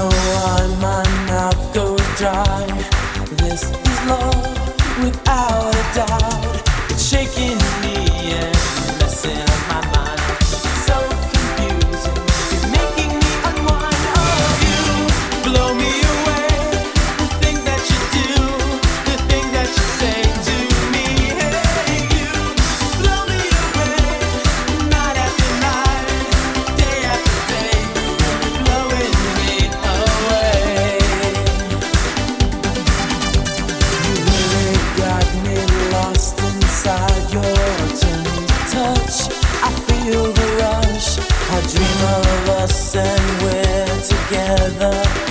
know why my mouth goes dry. This is love without a doubt. It's shaking me and messing up my mind. It's so confusing, you're making me unwind. Oh, you blow me away. The things that you do, the things that you say to me. Hey, you blow me away. Night after night, day after day, blowing me away. You really got me lost inside your tender touch. I feel the rush. I dream of us and we're together.